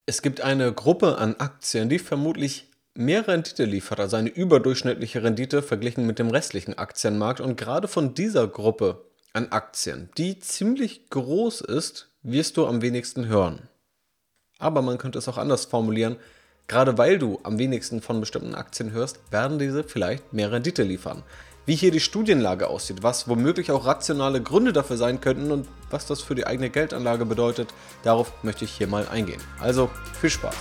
Es gibt eine Gruppe an Aktien, die vermutlich mehr Rendite liefert, also eine überdurchschnittliche Rendite verglichen mit dem restlichen Aktienmarkt. Und gerade von dieser Gruppe an Aktien, die ziemlich groß ist, wirst du am wenigsten hören. Aber man könnte es auch anders formulieren. Gerade weil du am wenigsten von bestimmten Aktien hörst, werden diese vielleicht mehr Rendite liefern. Wie hier die Studienlage aussieht, was womöglich auch rationale Gründe dafür sein könnten und was das für die eigene Geldanlage bedeutet, darauf möchte ich hier mal eingehen. Also viel Spaß!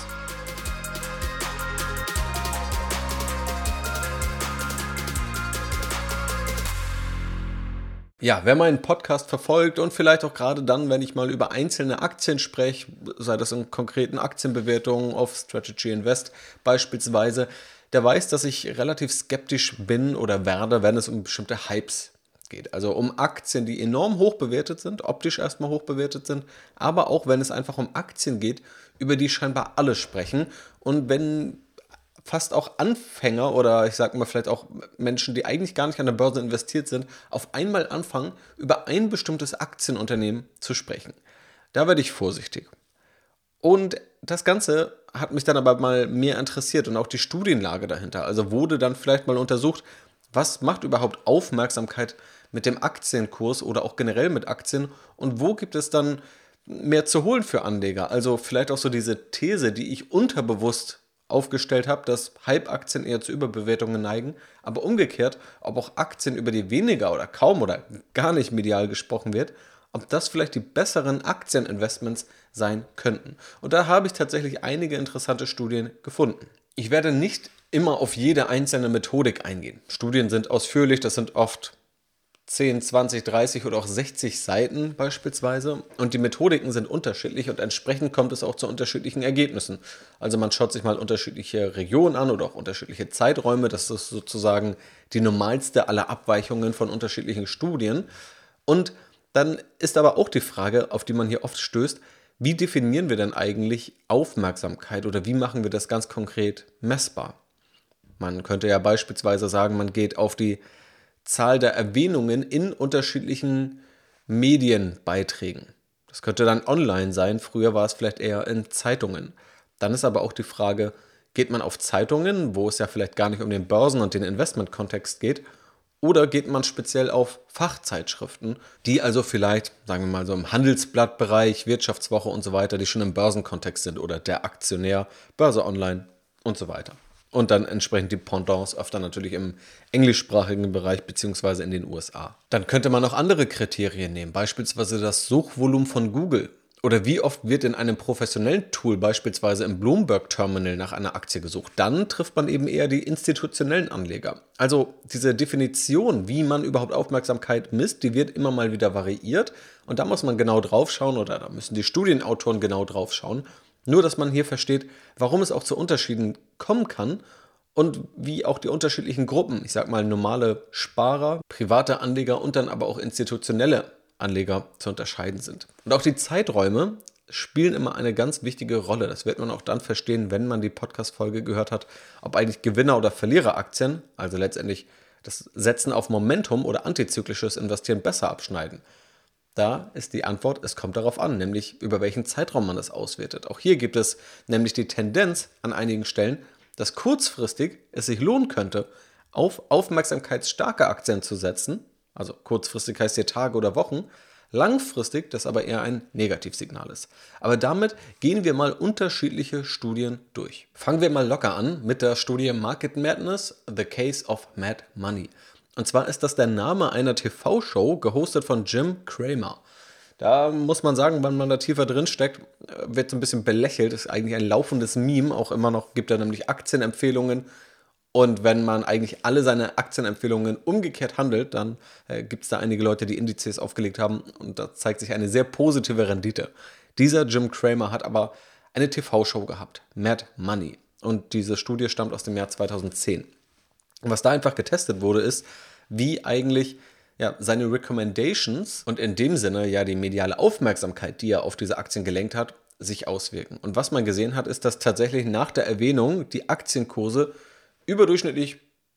Ja, wer meinen Podcast verfolgt und vielleicht auch gerade dann, wenn ich mal über einzelne Aktien spreche, sei das in konkreten Aktienbewertungen auf Strategy Invest beispielsweise, der weiß, dass ich relativ skeptisch bin oder werde, wenn es um bestimmte Hypes geht. Also um Aktien, die enorm hoch bewertet sind, optisch erstmal hoch bewertet sind, aber auch wenn es einfach um Aktien geht, über die scheinbar alle sprechen. Und wenn fast auch Anfänger oder ich sage mal vielleicht auch Menschen, die eigentlich gar nicht an der Börse investiert sind, auf einmal anfangen, über ein bestimmtes Aktienunternehmen zu sprechen. Da werde ich vorsichtig. Und das Ganze hat mich dann aber mal mehr interessiert und auch die Studienlage dahinter. Also wurde dann vielleicht mal untersucht, was macht überhaupt Aufmerksamkeit mit dem Aktienkurs oder auch generell mit Aktien und wo gibt es dann mehr zu holen für Anleger? Also vielleicht auch so diese These, die ich unterbewusst aufgestellt habe, dass Hype-Aktien eher zu Überbewertungen neigen, aber umgekehrt, ob auch Aktien, über die weniger oder kaum oder gar nicht medial gesprochen wird, ob das vielleicht die besseren Aktieninvestments sein könnten. Und da habe ich tatsächlich einige interessante Studien gefunden. Ich werde nicht immer auf jede einzelne Methodik eingehen. Studien sind ausführlich, das sind oft 10, 20, 30 oder auch 60 Seiten beispielsweise. Und die Methodiken sind unterschiedlich und entsprechend kommt es auch zu unterschiedlichen Ergebnissen. Also man schaut sich mal unterschiedliche Regionen an oder auch unterschiedliche Zeiträume. Das ist sozusagen die normalste aller Abweichungen von unterschiedlichen Studien. Und dann ist aber auch die Frage, auf die man hier oft stößt, wie definieren wir denn eigentlich Aufmerksamkeit oder wie machen wir das ganz konkret messbar? Man könnte ja beispielsweise sagen, man geht auf die Zahl der Erwähnungen in unterschiedlichen Medienbeiträgen. Das könnte dann online sein, früher war es vielleicht eher in Zeitungen. Dann ist aber auch die Frage, geht man auf Zeitungen, wo es ja vielleicht gar nicht um den Börsen- und den Investmentkontext geht, oder geht man speziell auf Fachzeitschriften, die also vielleicht, sagen wir mal so im Handelsblattbereich, Wirtschaftswoche und so weiter, die schon im Börsenkontext sind oder der Aktionär, Börse Online und so weiter. Und dann entsprechend die Pendants öfter natürlich im englischsprachigen Bereich beziehungsweise in den USA. Dann könnte man auch andere Kriterien nehmen, beispielsweise das Suchvolumen von Google. Oder wie oft wird in einem professionellen Tool, beispielsweise im Bloomberg Terminal, nach einer Aktie gesucht? Dann trifft man eben eher die institutionellen Anleger. Also diese Definition, wie man überhaupt Aufmerksamkeit misst, die wird immer mal wieder variiert. Und da muss man genau drauf schauen oder da müssen die Studienautoren genau drauf schauen. Nur, dass man hier versteht, warum es auch zu Unterschieden kommen kann und wie auch die unterschiedlichen Gruppen, ich sag mal normale Sparer, private Anleger und dann aber auch institutionelle Anleger zu unterscheiden sind. Und auch die Zeiträume spielen immer eine ganz wichtige Rolle. Das wird man auch dann verstehen, wenn man die Podcast-Folge gehört hat, ob eigentlich Gewinner- oder Verliereraktien, also letztendlich das Setzen auf Momentum oder antizyklisches Investieren besser abschneiden. Da ist die Antwort, es kommt darauf an, nämlich über welchen Zeitraum man das auswertet. Auch hier gibt es nämlich die Tendenz an einigen Stellen, dass kurzfristig es sich lohnen könnte, auf aufmerksamkeitsstarke Aktien zu setzen. Also kurzfristig heißt hier Tage oder Wochen. Langfristig das aber eher ein Negativsignal ist. Aber damit gehen wir mal unterschiedliche Studien durch. Fangen wir mal locker an mit der Studie Market Madness, The Case of Mad Money. Und zwar ist das der Name einer TV-Show, gehostet von Jim Cramer. Da muss man sagen, wenn man da tiefer drin steckt, wird so ein bisschen belächelt. Das ist eigentlich ein laufendes Meme. Auch immer noch gibt er nämlich Aktienempfehlungen. Und wenn man eigentlich alle seine Aktienempfehlungen umgekehrt handelt, dann gibt es da einige Leute, die Indizes aufgelegt haben. Und da zeigt sich eine sehr positive Rendite. Dieser Jim Cramer hat aber eine TV-Show gehabt, Mad Money. Und diese Studie stammt aus dem Jahr 2010. Und was da einfach getestet wurde, ist, wie eigentlich seine Recommendations und in dem Sinne ja die mediale Aufmerksamkeit, die er auf diese Aktien gelenkt hat, sich auswirken. Und was man gesehen hat, ist, dass tatsächlich nach der Erwähnung die Aktienkurse überdurchschnittlich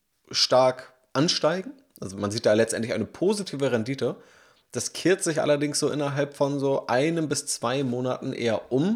stark ansteigen. Also man sieht da letztendlich eine positive Rendite. Das kehrt sich allerdings so innerhalb von so 1 bis 2 Monaten eher um.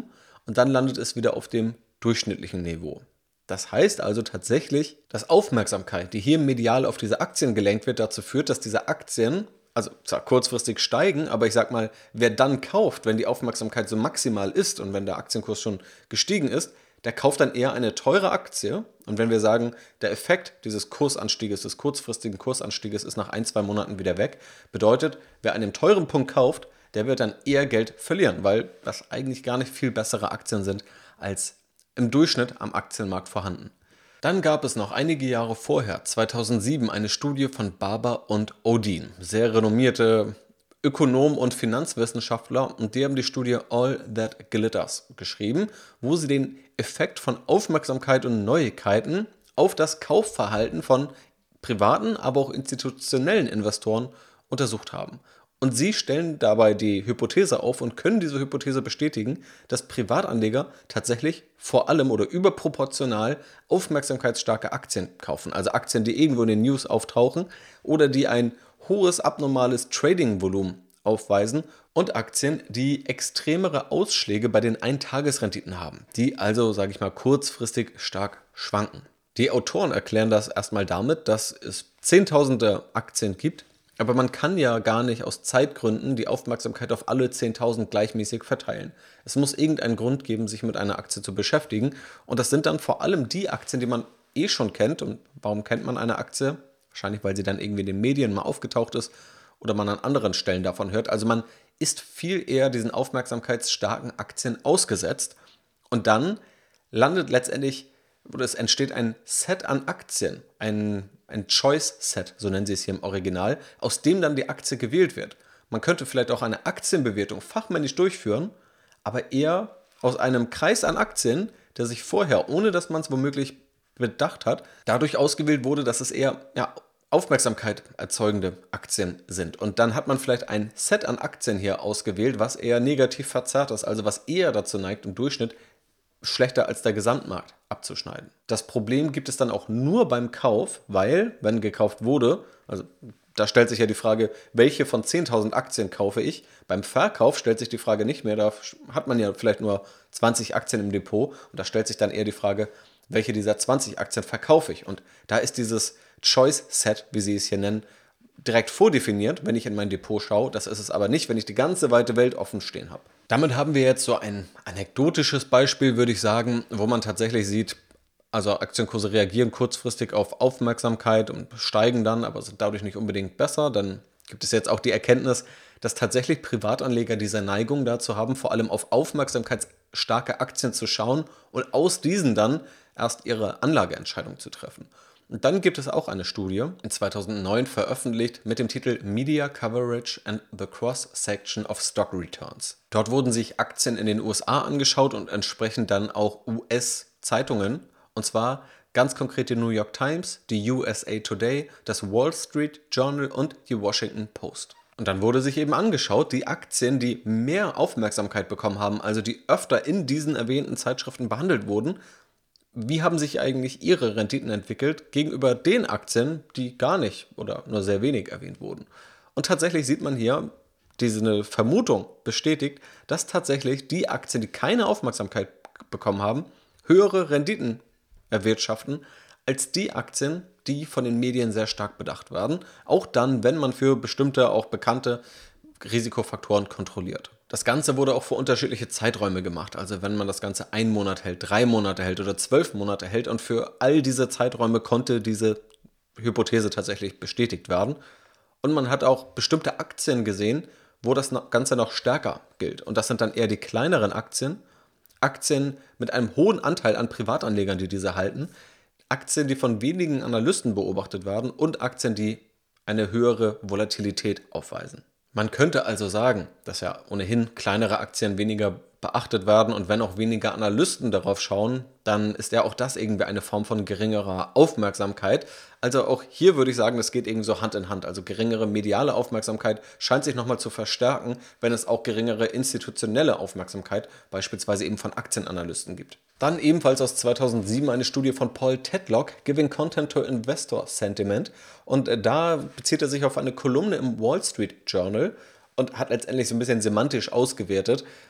und dann landet es wieder auf dem durchschnittlichen Niveau. Das heißt also tatsächlich, dass Aufmerksamkeit, die hier medial auf diese Aktien gelenkt wird, dazu führt, dass diese Aktien, also zwar kurzfristig steigen, aber ich sag mal, wer dann kauft, wenn die Aufmerksamkeit so maximal ist und wenn der Aktienkurs schon gestiegen ist, der kauft dann eher eine teure Aktie. Und wenn wir sagen, der Effekt dieses Kursanstieges, des kurzfristigen Kursanstieges ist nach 1, 2 Monaten wieder weg, bedeutet, wer an dem teuren Punkt kauft, der wird dann eher Geld verlieren, weil das eigentlich gar nicht viel bessere Aktien sind als im Durchschnitt am Aktienmarkt vorhanden. Dann gab es noch einige Jahre vorher, 2007, eine Studie von Barber und Odin, sehr renommierte Ökonomen und Finanzwissenschaftler, und die haben die Studie All That Glitters geschrieben, wo sie den Effekt von Aufmerksamkeit und Neuigkeiten auf das Kaufverhalten von privaten, aber auch institutionellen Investoren untersucht haben. Und sie stellen dabei die Hypothese auf und können diese Hypothese bestätigen, dass Privatanleger tatsächlich vor allem oder überproportional aufmerksamkeitsstarke Aktien kaufen. Also Aktien, die irgendwo in den News auftauchen oder die ein hohes abnormales Trading-Volumen aufweisen, und Aktien, die extremere Ausschläge bei den Eintagesrenditen haben, die also, sage ich mal, kurzfristig stark schwanken. Die Autoren erklären das erstmal damit, dass es Zehntausende Aktien gibt, aber man kann ja gar nicht aus Zeitgründen die Aufmerksamkeit auf alle 10.000 gleichmäßig verteilen. Es muss irgendeinen Grund geben, sich mit einer Aktie zu beschäftigen, und das sind dann vor allem die Aktien, die man eh schon kennt. Und warum kennt man eine Aktie? Wahrscheinlich, weil sie dann irgendwie in den Medien mal aufgetaucht ist oder man an anderen Stellen davon hört. Also man ist viel eher diesen aufmerksamkeitsstarken Aktien ausgesetzt, und dann landet letztendlich, oder es entsteht ein Set an Aktien, ein Choice-Set, so nennen sie es hier im Original, aus dem dann die Aktie gewählt wird. Man könnte vielleicht auch eine Aktienbewertung fachmännisch durchführen, aber eher aus einem Kreis an Aktien, der sich vorher, ohne dass man es womöglich bedacht hat, dadurch ausgewählt wurde, dass es eher Aufmerksamkeit erzeugende Aktien sind. Und dann hat man vielleicht ein Set an Aktien hier ausgewählt, was eher negativ verzerrt ist, also was eher dazu neigt, im Durchschnitt schlechter als der Gesamtmarkt abzuschneiden. Das Problem gibt es dann auch nur beim Kauf, weil, wenn gekauft wurde, also da stellt sich ja die Frage, welche von 10.000 Aktien kaufe ich? Beim Verkauf stellt sich die Frage nicht mehr, da hat man ja vielleicht nur 20 Aktien im Depot, und da stellt sich dann eher die Frage, welche dieser 20 Aktien verkaufe ich? Und da ist dieses Choice-Set, wie sie es hier nennen, direkt vordefiniert, wenn ich in mein Depot schaue. Das ist es aber nicht, wenn ich die ganze weite Welt offen stehen habe. Damit haben wir jetzt so ein anekdotisches Beispiel, würde ich sagen, wo man tatsächlich sieht, also Aktienkurse reagieren kurzfristig auf Aufmerksamkeit und steigen dann, aber sind dadurch nicht unbedingt besser. Dann gibt es jetzt auch die Erkenntnis, dass tatsächlich Privatanleger diese Neigung dazu haben, vor allem auf aufmerksamkeitsstarke Aktien zu schauen und aus diesen dann erst ihre Anlageentscheidung zu treffen. Und dann gibt es auch eine Studie, in 2009 veröffentlicht, mit dem Titel Media Coverage and the Cross-Section of Stock Returns. Dort wurden sich Aktien in den USA angeschaut und entsprechend dann auch US-Zeitungen, und zwar ganz konkret die New York Times, die USA Today, das Wall Street Journal und die Washington Post. Und dann wurde sich eben angeschaut, die Aktien, die mehr Aufmerksamkeit bekommen haben, also die öfter in diesen erwähnten Zeitschriften behandelt wurden, wie haben sich eigentlich ihre Renditen entwickelt gegenüber den Aktien, die gar nicht oder nur sehr wenig erwähnt wurden. Und tatsächlich sieht man hier, diese Vermutung bestätigt, dass tatsächlich die Aktien, die keine Aufmerksamkeit bekommen haben, höhere Renditen erwirtschaften als die Aktien, die von den Medien sehr stark bedacht werden. Auch dann, wenn man für bestimmte, auch bekannte Risikofaktoren kontrolliert. Das Ganze wurde auch für unterschiedliche Zeiträume gemacht. Also wenn man das Ganze 1 Monat hält, 3 Monate hält oder 12 Monate hält, und für all diese Zeiträume konnte diese Hypothese tatsächlich bestätigt werden. Und man hat auch bestimmte Aktien gesehen, wo das Ganze noch stärker gilt. Und das sind dann eher die kleineren Aktien, Aktien mit einem hohen Anteil an Privatanlegern, die diese halten, Aktien, die von wenigen Analysten beobachtet werden, und Aktien, die eine höhere Volatilität aufweisen. Man könnte also sagen, dass ja ohnehin kleinere Aktien weniger beachtet werden, und wenn auch weniger Analysten darauf schauen, dann ist ja auch das irgendwie eine Form von geringerer Aufmerksamkeit. Also auch hier würde ich sagen, das geht irgendwie so Hand in Hand. Also geringere mediale Aufmerksamkeit scheint sich nochmal zu verstärken, wenn es auch geringere institutionelle Aufmerksamkeit, beispielsweise eben von Aktienanalysten gibt. Dann ebenfalls aus 2007 eine Studie von Paul Tedlock, Giving Content to Investor Sentiment. Und da bezieht er sich auf eine Kolumne im Wall Street Journal und hat letztendlich so ein bisschen semantisch ausgewertet,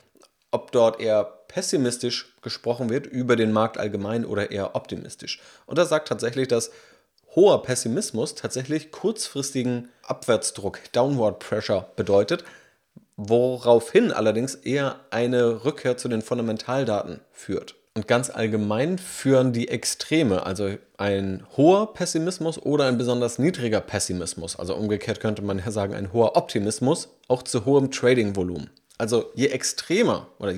ob dort eher pessimistisch gesprochen wird über den Markt allgemein oder eher optimistisch. Und das sagt tatsächlich, dass hoher Pessimismus tatsächlich kurzfristigen Abwärtsdruck, Downward Pressure bedeutet, woraufhin allerdings eher eine Rückkehr zu den Fundamentaldaten führt. Und ganz allgemein führen die Extreme, also ein hoher Pessimismus oder ein besonders niedriger Pessimismus, also umgekehrt könnte man ja sagen, ein hoher Optimismus, auch zu hohem Trading-Volumen. Also je extremer oder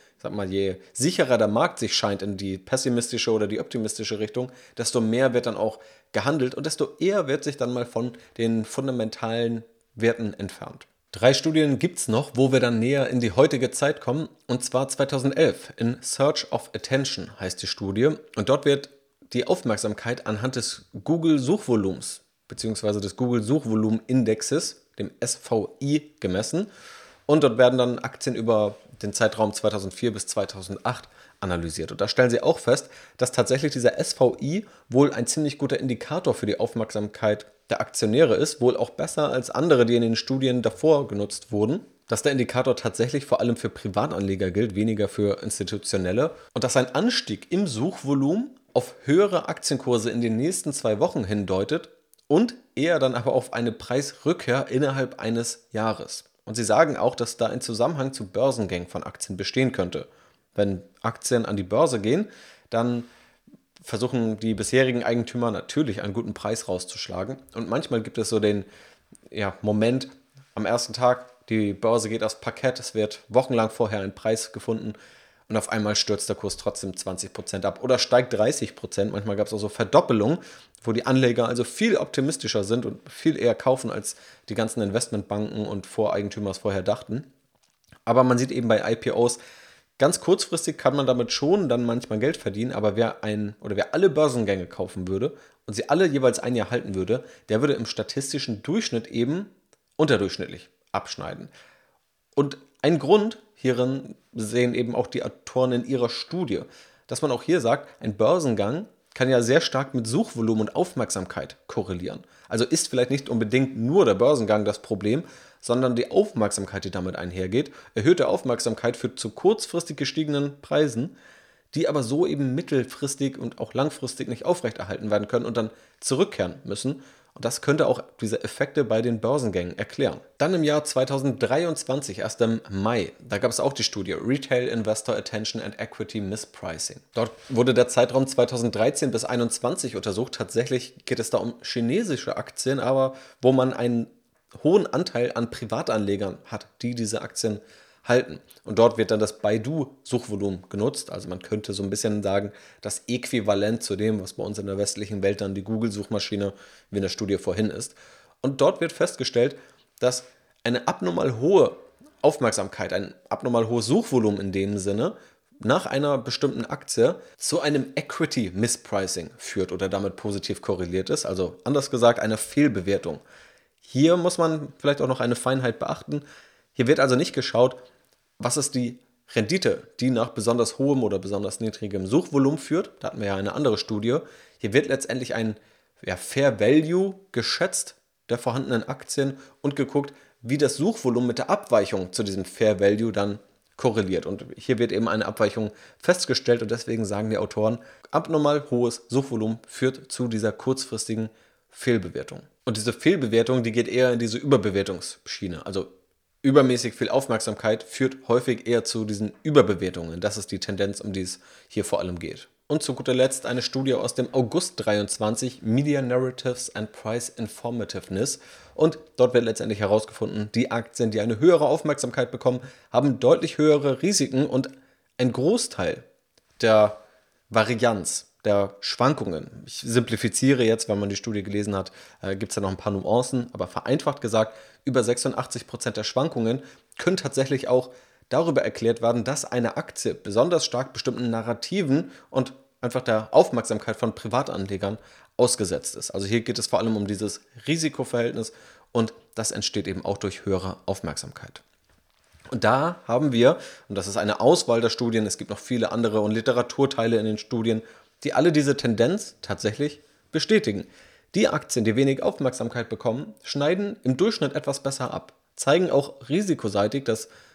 je sicherer der Markt sich scheint in die pessimistische oder die optimistische Richtung, desto mehr wird dann auch gehandelt und desto eher wird sich dann mal von den fundamentalen Werten entfernt. 3 Studien gibt es noch, wo wir dann näher in die heutige Zeit kommen, und zwar 2011 in Search of Attention heißt die Studie, und dort wird die Aufmerksamkeit anhand des Google-Suchvolumens bzw. des Google-Suchvolumenindexes, dem SVI, gemessen, und dort werden dann Aktien über den Zeitraum 2004 bis 2008 analysiert. Und da stellen sie auch fest, dass tatsächlich dieser SVI wohl ein ziemlich guter Indikator für die Aufmerksamkeit der Aktionäre ist, wohl auch besser als andere, die in den Studien davor genutzt wurden. Dass der Indikator tatsächlich vor allem für Privatanleger gilt, weniger für institutionelle. Und dass ein Anstieg im Suchvolumen auf höhere Aktienkurse in den nächsten 2 Wochen hindeutet und eher dann aber auf eine Preisrückkehr innerhalb eines Jahres. Und sie sagen auch, dass da ein Zusammenhang zu Börsengängen von Aktien bestehen könnte. Wenn Aktien an die Börse gehen, dann versuchen die bisherigen Eigentümer natürlich einen guten Preis rauszuschlagen. Und manchmal gibt es so den Moment am ersten Tag, die Börse geht aufs Parkett, es wird wochenlang vorher ein Preis gefunden und auf einmal stürzt der Kurs trotzdem 20% ab oder steigt 30%. Manchmal gab es auch so Verdoppelungen, wo die Anleger also viel optimistischer sind und viel eher kaufen, als die ganzen Investmentbanken und Voreigentümer es vorher dachten. Aber man sieht eben bei IPOs, ganz kurzfristig kann man damit schon dann manchmal Geld verdienen, aber wer alle Börsengänge kaufen würde und sie alle jeweils ein Jahr halten würde, der würde im statistischen Durchschnitt eben unterdurchschnittlich abschneiden. Und ein Grund hierin sehen eben auch die Autoren in ihrer Studie, dass man auch hier sagt, ein Börsengang kann ja sehr stark mit Suchvolumen und Aufmerksamkeit korrelieren. Also ist vielleicht nicht unbedingt nur der Börsengang das Problem, sondern die Aufmerksamkeit, die damit einhergeht. Erhöhte Aufmerksamkeit führt zu kurzfristig gestiegenen Preisen, die aber so eben mittelfristig und auch langfristig nicht aufrechterhalten werden können und dann zurückkehren müssen. Und das könnte auch diese Effekte bei den Börsengängen erklären. Dann im Jahr 2023, erst im Mai, da gab es auch die Studie Retail Investor Attention and Equity Mispricing. Dort wurde der Zeitraum 2013 bis 2021 untersucht. Tatsächlich geht es da um chinesische Aktien, aber wo man einen hohen Anteil an Privatanlegern hat, die diese Aktien halten. Und dort wird dann das Baidu-Suchvolumen genutzt. Also man könnte so ein bisschen sagen, das Äquivalent zu dem, was bei uns in der westlichen Welt dann die Google-Suchmaschine wie in der Studie vorhin ist. Und dort wird festgestellt, dass eine abnormal hohe Aufmerksamkeit, ein abnormal hohes Suchvolumen in dem Sinne, nach einer bestimmten Aktie zu einem Equity-Mispricing führt oder damit positiv korreliert ist. Also anders gesagt, eine Fehlbewertung. Hier muss man vielleicht auch noch eine Feinheit beachten. Hier wird also nicht geschaut, was ist die Rendite, die nach besonders hohem oder besonders niedrigem Suchvolumen führt. Da hatten wir ja eine andere Studie. Hier wird letztendlich ein Fair Value geschätzt der vorhandenen Aktien und geguckt, wie das Suchvolumen mit der Abweichung zu diesem Fair Value dann korreliert. Und hier wird eben eine Abweichung festgestellt und deswegen sagen die Autoren, abnormal hohes Suchvolumen führt zu dieser kurzfristigen Fehlbewertung. Und diese Fehlbewertung, die geht eher in diese Überbewertungsschiene. Also übermäßig viel Aufmerksamkeit führt häufig eher zu diesen Überbewertungen. Das ist die Tendenz, um die es hier vor allem geht. Und zu guter Letzt eine Studie aus dem August 23, Media Narratives and Price Informativeness. Und dort wird letztendlich herausgefunden, die Aktien, die eine höhere Aufmerksamkeit bekommen, haben deutlich höhere Risiken und ein Großteil der Varianz, der Schwankungen. Ich simplifiziere jetzt, wenn man die Studie gelesen hat, gibt es da noch ein paar Nuancen, aber vereinfacht gesagt, über 86% der Schwankungen können tatsächlich auch darüber erklärt werden, dass eine Aktie besonders stark bestimmten Narrativen und einfach der Aufmerksamkeit von Privatanlegern ausgesetzt ist. Also hier geht es vor allem um dieses Risikoverhältnis und das entsteht eben auch durch höhere Aufmerksamkeit. Und da haben wir, und das ist eine Auswahl der Studien, es gibt noch viele andere und Literaturteile in den Studien, die alle diese Tendenz tatsächlich bestätigen. Die Aktien, die wenig Aufmerksamkeit bekommen, schneiden im Durchschnitt etwas besser ab, zeigen auch risikoseitig, dass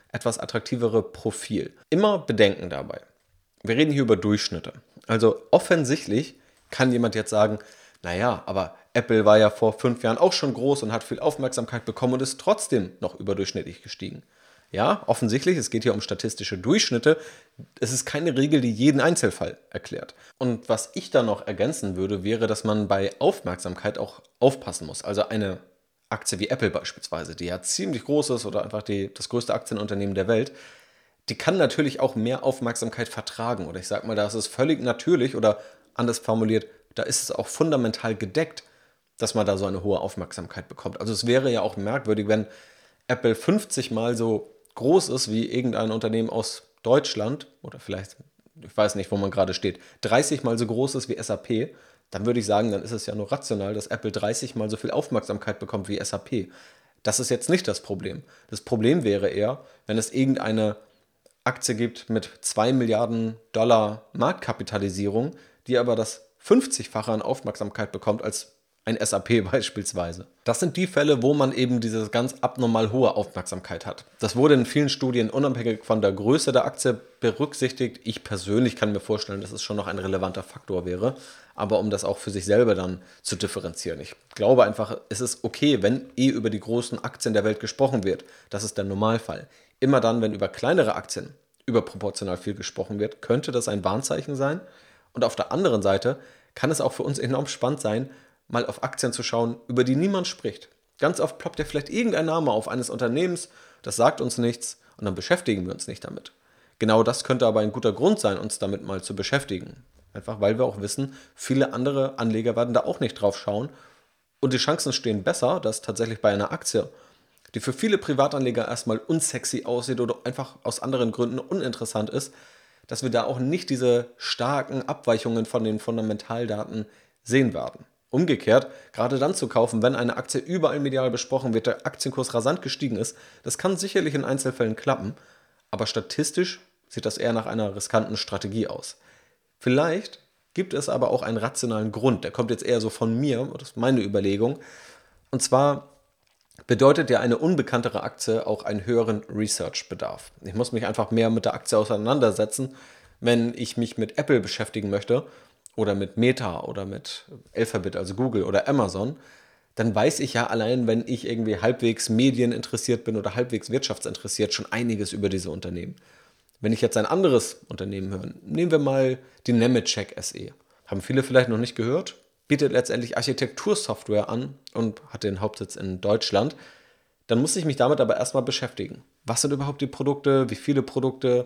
etwas attraktivere Profil. Immer bedenken dabei. Wir reden hier über Durchschnitte. Also offensichtlich kann jemand jetzt sagen, naja, aber Apple war ja vor 5 Jahren auch schon groß und hat viel Aufmerksamkeit bekommen und ist trotzdem noch überdurchschnittlich gestiegen. Ja, offensichtlich, es geht hier um statistische Durchschnitte. Es ist keine Regel, die jeden Einzelfall erklärt. Und was ich da noch ergänzen würde, wäre, dass man bei Aufmerksamkeit auch aufpassen muss. Also eine Aktie wie Apple beispielsweise, die ja ziemlich groß ist oder einfach das größte Aktienunternehmen der Welt, die kann natürlich auch mehr Aufmerksamkeit vertragen. Oder ich sag mal, da ist es völlig natürlich oder anders formuliert, da ist es auch fundamental gedeckt, dass man da so eine hohe Aufmerksamkeit bekommt. Also es wäre ja auch merkwürdig, wenn Apple 50 Mal so groß ist wie irgendein Unternehmen aus Deutschland oder vielleicht, ich weiß nicht, wo man gerade steht, 30 Mal so groß ist wie SAP, dann würde ich sagen, dann ist es ja nur rational, dass Apple 30 Mal so viel Aufmerksamkeit bekommt wie SAP. Das ist jetzt nicht das Problem. Das Problem wäre eher, wenn es irgendeine Aktie gibt mit 2 Milliarden Dollar Marktkapitalisierung, die aber das 50-fache an Aufmerksamkeit bekommt als ein SAP beispielsweise. Das sind die Fälle, wo man eben diese ganz abnormal hohe Aufmerksamkeit hat. Das wurde in vielen Studien unabhängig von der Größe der Aktie berücksichtigt. Ich persönlich kann mir vorstellen, dass es schon noch ein relevanter Faktor wäre, aber um das auch für sich selber dann zu differenzieren. Ich glaube einfach, es ist okay, wenn über die großen Aktien der Welt gesprochen wird. Das ist der Normalfall. Immer dann, wenn über kleinere Aktien überproportional viel gesprochen wird, könnte das ein Warnzeichen sein. Und auf der anderen Seite kann es auch für uns enorm spannend sein, mal auf Aktien zu schauen, über die niemand spricht. Ganz oft ploppt ja vielleicht irgendein Name auf eines Unternehmens, das sagt uns nichts und dann beschäftigen wir uns nicht damit. Genau das könnte aber ein guter Grund sein, uns damit mal zu beschäftigen. Einfach weil wir auch wissen, viele andere Anleger werden da auch nicht drauf schauen und die Chancen stehen besser, dass tatsächlich bei einer Aktie, die für viele Privatanleger erstmal unsexy aussieht oder einfach aus anderen Gründen uninteressant ist, dass wir da auch nicht diese starken Abweichungen von den Fundamentaldaten sehen werden. Umgekehrt, gerade dann zu kaufen, wenn eine Aktie überall medial besprochen wird, der Aktienkurs rasant gestiegen ist, das kann sicherlich in Einzelfällen klappen, aber statistisch sieht das eher nach einer riskanten Strategie aus. Vielleicht gibt es aber auch einen rationalen Grund, der kommt jetzt eher so von mir, das ist meine Überlegung, und zwar bedeutet ja eine unbekanntere Aktie auch einen höheren Research-Bedarf. Ich muss mich einfach mehr mit der Aktie auseinandersetzen, wenn ich mich mit Apple beschäftigen möchte oder mit Meta oder mit Alphabet, also Google oder Amazon, dann weiß ich ja allein, wenn ich irgendwie halbwegs medieninteressiert bin oder halbwegs wirtschaftsinteressiert, schon einiges über diese Unternehmen. Wenn ich jetzt ein anderes Unternehmen höre, nehmen wir mal die Nemetschek SE. Haben viele vielleicht noch nicht gehört, bietet letztendlich Architektursoftware an und hat den Hauptsitz in Deutschland. Dann muss ich mich damit aber erstmal beschäftigen. Was sind überhaupt die Produkte? Wie viele Produkte?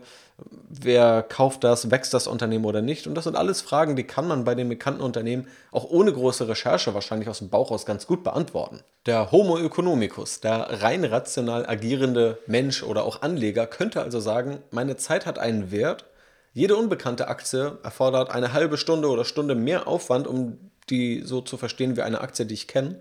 Wer kauft das? Wächst das Unternehmen oder nicht? Und das sind alles Fragen, die kann man bei den bekannten Unternehmen auch ohne große Recherche wahrscheinlich aus dem Bauch aus ganz gut beantworten. Der Homo economicus, der rein rational agierende Mensch oder auch Anleger, könnte also sagen, meine Zeit hat einen Wert. Jede unbekannte Aktie erfordert eine halbe Stunde oder Stunde mehr Aufwand, um die so zu verstehen wie eine Aktie, die ich kenne.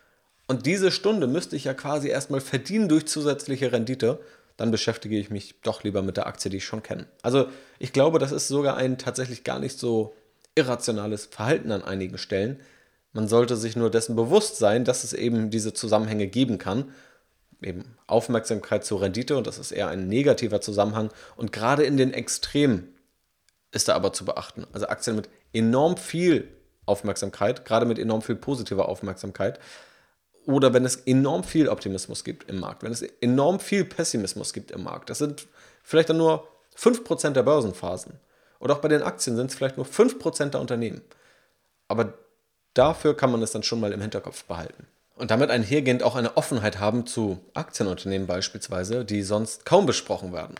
Und diese Stunde müsste ich ja quasi erstmal verdienen durch zusätzliche Rendite. Dann beschäftige ich mich doch lieber mit der Aktie, die ich schon kenne. Also ich glaube, das ist sogar ein tatsächlich gar nicht so irrationales Verhalten an einigen Stellen. Man sollte sich nur dessen bewusst sein, dass es eben diese Zusammenhänge geben kann. Eben Aufmerksamkeit zur Rendite, und das ist eher ein negativer Zusammenhang. Und gerade in den Extremen ist da aber zu beachten. Also Aktien mit enorm viel Aufmerksamkeit, gerade mit enorm viel positiver Aufmerksamkeit, oder wenn es enorm viel Optimismus gibt im Markt, wenn es enorm viel Pessimismus gibt im Markt. Das sind vielleicht dann nur 5% der Börsenphasen. Oder auch bei den Aktien sind es vielleicht nur 5% der Unternehmen. Aber dafür kann man es dann schon mal im Hinterkopf behalten. Und damit einhergehend auch eine Offenheit haben zu Aktienunternehmen beispielsweise, die sonst kaum besprochen werden.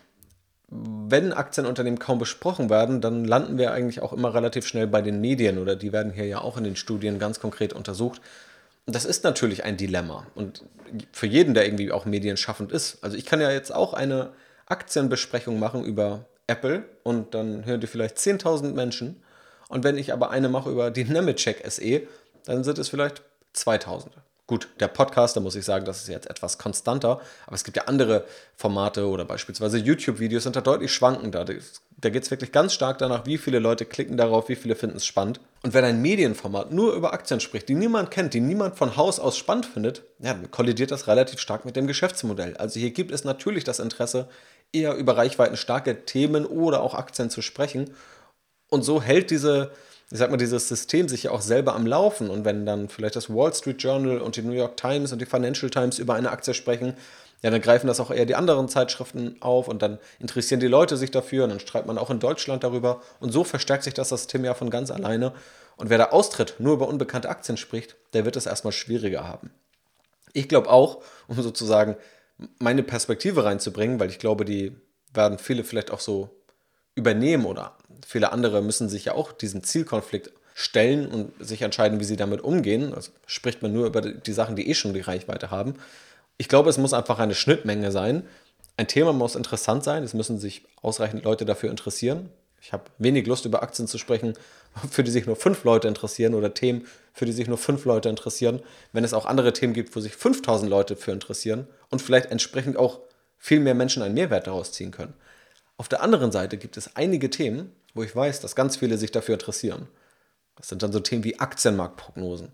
Wenn Aktienunternehmen kaum besprochen werden, dann landen wir eigentlich auch immer relativ schnell bei den Medien, oder die werden hier ja auch in den Studien ganz konkret untersucht. Und das ist natürlich ein Dilemma, und für jeden, der irgendwie auch medienschaffend ist. Also ich kann ja jetzt auch eine Aktienbesprechung machen über Apple und dann hören die vielleicht 10.000 Menschen. Und wenn ich aber eine mache über die Nemetschek SE, dann sind es vielleicht 2.000. Gut, der Podcast, da muss ich sagen, das ist jetzt etwas konstanter, aber es gibt ja andere Formate oder beispielsweise YouTube-Videos sind da deutlich schwankender. Da geht es wirklich ganz stark danach, wie viele Leute klicken darauf, wie viele finden es spannend. Und wenn ein Medienformat nur über Aktien spricht, die niemand kennt, die niemand von Haus aus spannend findet, ja, dann kollidiert das relativ stark mit dem Geschäftsmodell. Also hier gibt es natürlich das Interesse, eher über reichweitenstarke Themen oder auch Aktien zu sprechen. Und so hält dieses System sich ja auch selber am Laufen. Und wenn dann vielleicht das Wall Street Journal und die New York Times und die Financial Times über eine Aktie sprechen, ja, dann greifen das auch eher die anderen Zeitschriften auf und dann interessieren die Leute sich dafür und dann schreibt man auch in Deutschland darüber. Und so verstärkt sich das System ja von ganz alleine. Und wer da austritt, nur über unbekannte Aktien spricht, der wird es erstmal schwieriger haben. Ich glaube auch, um sozusagen meine Perspektive reinzubringen, weil ich glaube, die werden viele vielleicht auch so übernehmen oder viele andere müssen sich ja auch diesem Zielkonflikt stellen und sich entscheiden, wie sie damit umgehen. Also spricht man nur über die Sachen, die eh schon die Reichweite haben. Ich glaube, es muss einfach eine Schnittmenge sein. Ein Thema muss interessant sein, es müssen sich ausreichend Leute dafür interessieren. Ich habe wenig Lust, über Aktien zu sprechen, für die sich nur 5 Leute interessieren oder Themen, für die sich nur 5 Leute interessieren, wenn es auch andere Themen gibt, wo sich 5000 Leute für interessieren und vielleicht entsprechend auch viel mehr Menschen einen Mehrwert daraus ziehen können. Auf der anderen Seite gibt es einige Themen, wo ich weiß, dass ganz viele sich dafür interessieren. Das sind dann so Themen wie Aktienmarktprognosen.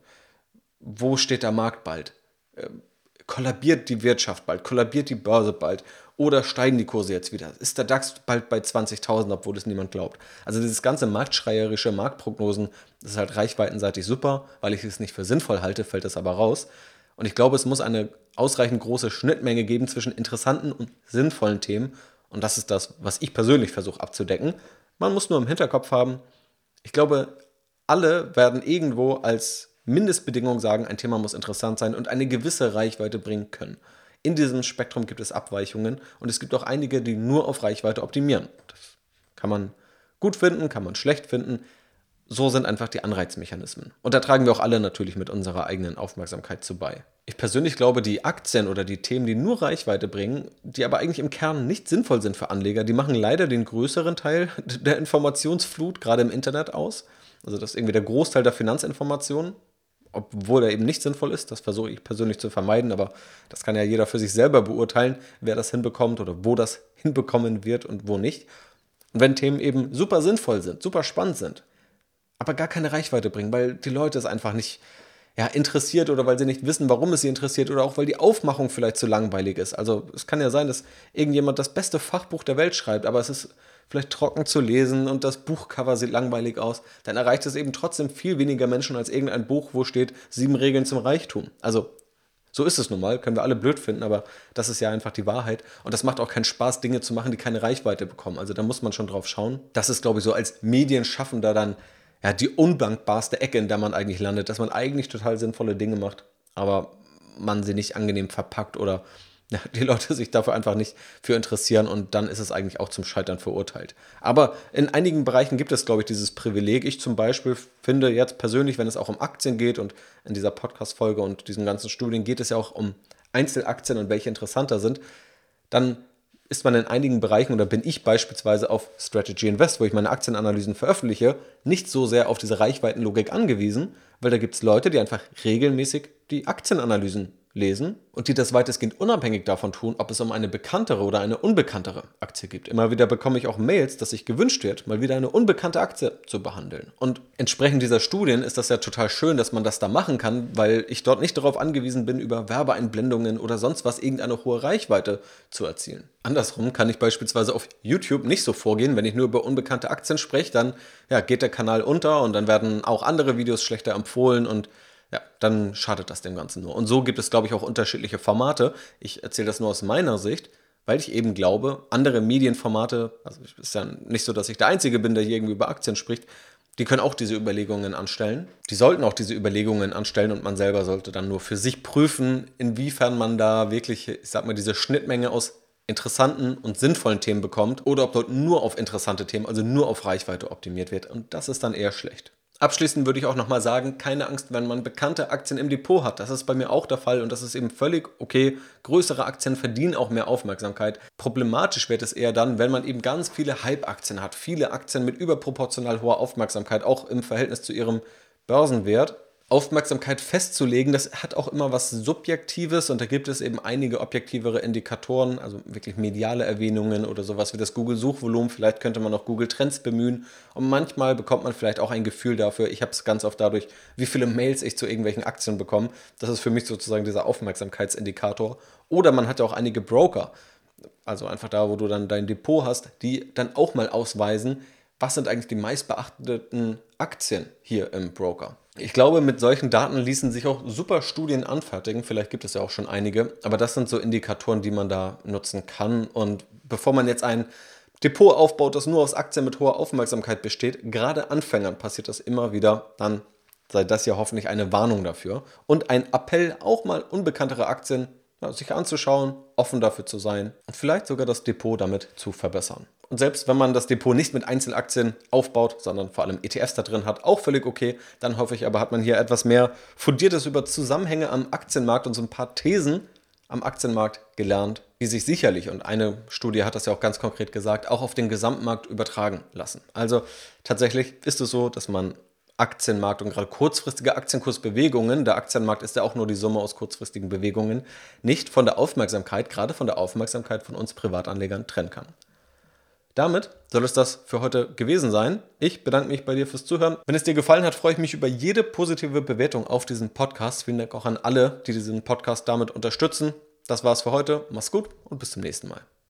Wo steht der Markt bald? Kollabiert die Wirtschaft bald? Kollabiert die Börse bald? Oder steigen die Kurse jetzt wieder? Ist der DAX bald bei 20.000, obwohl es niemand glaubt? Also dieses ganze marktschreierische Marktprognosen, das ist halt reichweitenseitig super, weil ich es nicht für sinnvoll halte, fällt es aber raus. Und ich glaube, es muss eine ausreichend große Schnittmenge geben zwischen interessanten und sinnvollen Themen. Und das ist das, was ich persönlich versuche abzudecken. Man muss nur im Hinterkopf haben, ich glaube, alle werden irgendwo als Mindestbedingung sagen, ein Thema muss interessant sein und eine gewisse Reichweite bringen können. In diesem Spektrum gibt es Abweichungen und es gibt auch einige, die nur auf Reichweite optimieren. Das kann man gut finden, kann man schlecht finden. So sind einfach die Anreizmechanismen. Und da tragen wir auch alle natürlich mit unserer eigenen Aufmerksamkeit zu bei. Ich persönlich glaube, die Aktien oder die Themen, die nur Reichweite bringen, die aber eigentlich im Kern nicht sinnvoll sind für Anleger, die machen leider den größeren Teil der Informationsflut, gerade im Internet, aus. Also das ist irgendwie der Großteil der Finanzinformationen, obwohl er eben nicht sinnvoll ist. Das versuche ich persönlich zu vermeiden, aber das kann ja jeder für sich selber beurteilen, wer das hinbekommt oder wo das hinbekommen wird und wo nicht. Und wenn Themen eben super sinnvoll sind, super spannend sind, aber gar keine Reichweite bringen, weil die Leute es einfach nicht interessiert oder weil sie nicht wissen, warum es sie interessiert oder auch weil die Aufmachung vielleicht zu langweilig ist. Also es kann ja sein, dass irgendjemand das beste Fachbuch der Welt schreibt, aber es ist vielleicht trocken zu lesen und das Buchcover sieht langweilig aus. Dann erreicht es eben trotzdem viel weniger Menschen als irgendein Buch, wo steht 7 Regeln zum Reichtum. Also so ist es nun mal, können wir alle blöd finden, aber das ist ja einfach die Wahrheit. Und das macht auch keinen Spaß, Dinge zu machen, die keine Reichweite bekommen. Also da muss man schon drauf schauen. Das ist, glaube ich, so als Medienschaffender dann die undankbarste Ecke, in der man eigentlich landet, dass man eigentlich total sinnvolle Dinge macht, aber man sie nicht angenehm verpackt oder die Leute sich dafür einfach nicht für interessieren und dann ist es eigentlich auch zum Scheitern verurteilt. Aber in einigen Bereichen gibt es, glaube ich, dieses Privileg. Ich zum Beispiel finde jetzt persönlich, wenn es auch um Aktien geht und in dieser Podcast-Folge und diesen ganzen Studien geht es ja auch um Einzelaktien und welche interessanter sind, dann ist man in einigen Bereichen oder bin ich beispielsweise auf Strategy Invest, wo ich meine Aktienanalysen veröffentliche, nicht so sehr auf diese Reichweitenlogik angewiesen, weil da gibt es Leute, die einfach regelmäßig die Aktienanalysen lesen und die das weitestgehend unabhängig davon tun, ob es um eine bekanntere oder eine unbekanntere Aktie geht. Immer wieder bekomme ich auch Mails, dass sich gewünscht wird, mal wieder eine unbekannte Aktie zu behandeln. Und entsprechend dieser Studien ist das ja total schön, dass man das da machen kann, weil ich dort nicht darauf angewiesen bin, über Werbeeinblendungen oder sonst was irgendeine hohe Reichweite zu erzielen. Andersrum kann ich beispielsweise auf YouTube nicht so vorgehen, wenn ich nur über unbekannte Aktien spreche, dann geht der Kanal unter und dann werden auch andere Videos schlechter empfohlen und dann schadet das dem Ganzen nur. Und so gibt es, glaube ich, auch unterschiedliche Formate. Ich erzähle das nur aus meiner Sicht, weil ich eben glaube, andere Medienformate, also es ist ja nicht so, dass ich der Einzige bin, der hier irgendwie über Aktien spricht, die können auch diese Überlegungen anstellen. Die sollten auch diese Überlegungen anstellen und man selber sollte dann nur für sich prüfen, inwiefern man da wirklich, ich sag mal, diese Schnittmenge aus interessanten und sinnvollen Themen bekommt oder ob dort nur auf interessante Themen, also nur auf Reichweite optimiert wird. Und das ist dann eher schlecht. Abschließend würde ich auch nochmal sagen, keine Angst, wenn man bekannte Aktien im Depot hat. Das ist bei mir auch der Fall und das ist eben völlig okay. Größere Aktien verdienen auch mehr Aufmerksamkeit. Problematisch wird es eher dann, wenn man eben ganz viele Hype-Aktien hat. Viele Aktien mit überproportional hoher Aufmerksamkeit, auch im Verhältnis zu ihrem Börsenwert. Aufmerksamkeit festzulegen, das hat auch immer was Subjektives und da gibt es eben einige objektivere Indikatoren, also wirklich mediale Erwähnungen oder sowas wie das Google-Suchvolumen. Vielleicht könnte man auch Google Trends bemühen und manchmal bekommt man vielleicht auch ein Gefühl dafür. Ich habe es ganz oft dadurch, wie viele Mails ich zu irgendwelchen Aktien bekomme. Das ist für mich sozusagen dieser Aufmerksamkeitsindikator. Oder man hat ja auch einige Broker. also einfach da, wo du dann dein Depot hast, die dann auch mal ausweisen, was sind eigentlich die meist beachteten Aktien hier im Broker. Ich glaube, mit solchen Daten ließen sich auch super Studien anfertigen. Vielleicht gibt es ja auch schon einige. Aber das sind so Indikatoren, die man da nutzen kann. Und bevor man jetzt ein Depot aufbaut, das nur aus Aktien mit hoher Aufmerksamkeit besteht, gerade Anfängern passiert das immer wieder, dann sei das ja hoffentlich eine Warnung dafür. Und ein Appell, auch mal unbekanntere Aktien sich anzuschauen, offen dafür zu sein und vielleicht sogar das Depot damit zu verbessern. Und selbst wenn man das Depot nicht mit Einzelaktien aufbaut, sondern vor allem ETFs da drin hat, auch völlig okay, dann hoffe ich aber, hat man hier etwas mehr Fundiertes über Zusammenhänge am Aktienmarkt und so ein paar Thesen am Aktienmarkt gelernt, die sich sicherlich, und eine Studie hat das ja auch ganz konkret gesagt, auch auf den Gesamtmarkt übertragen lassen. Also tatsächlich ist es so, dass man Aktienmarkt und gerade kurzfristige Aktienkursbewegungen, der Aktienmarkt ist ja auch nur die Summe aus kurzfristigen Bewegungen, nicht von der Aufmerksamkeit, gerade von der Aufmerksamkeit von uns Privatanlegern trennen kann. Damit soll es das für heute gewesen sein. Ich bedanke mich bei dir fürs Zuhören. Wenn es dir gefallen hat, freue ich mich über jede positive Bewertung auf diesen Podcast. Vielen Dank auch an alle, die diesen Podcast damit unterstützen. Das war's für heute. Mach's gut und bis zum nächsten Mal.